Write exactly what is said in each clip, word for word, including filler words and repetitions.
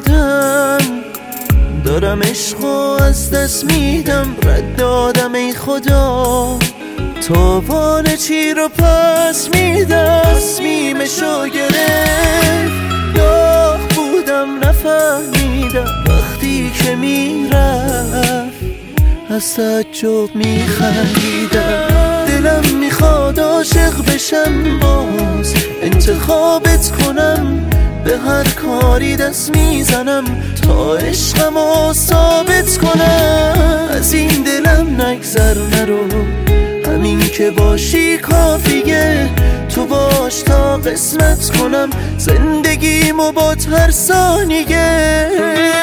شدم، دارم عشقو از دست میدم، رد دادم ای خدا، تاوان چی رو پس میدم. تصمیمشو گرفت، داغ بودم نفهمیدم، وقتی که میرفت از تعجب میخندیدم. دلم میخواد عاشق بشم باز، انتخابت کنم، به هر کاری دست میزنم تا عشقمو ثابت کنم. از این دلم نگذر نرو، همین که باشی کافیه، تو باش تا قسمت کنم زندگیمو با هر ثانیه.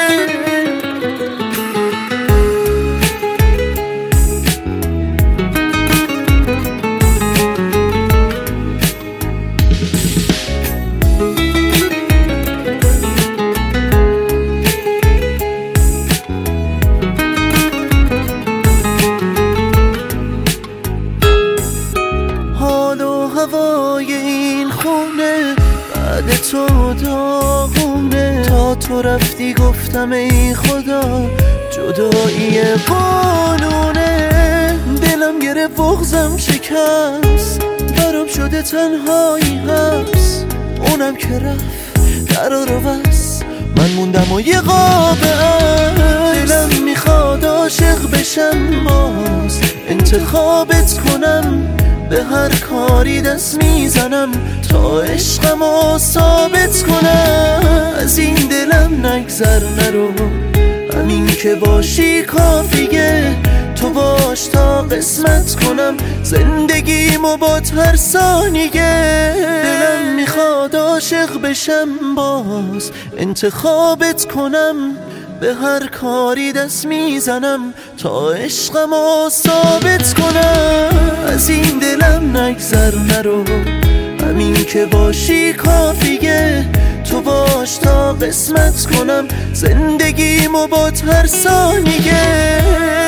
هوای این خونه بعد تو داغونه، تا تو رفتی گفتم ای خدا جدایی قانونه. دلم گرفت بغضم شکست، برام شده تنهایی حبس، اونم که رفت قرار و بس، من موندم و یه قاب عکس. دلم میخواد عاشق بشم باز، انتخابت کنم، به هر کاری دست میزنم تا عشقمو ثابت کنم. از این دلم نگذر نرو، همین که باشی کافیه، تو باش تا قسمت کنم زندگیمو با هر ثانیه. دلم میخواد عاشق بشم باز، انتخابت کنم، به هر کاری دست میزنم تا عشقمو ثابت کنم. از این دلم نگذر نرو، همین که باشی کافیه، تو باش تا قسمت کنم زندگیمو با هر ثانیه.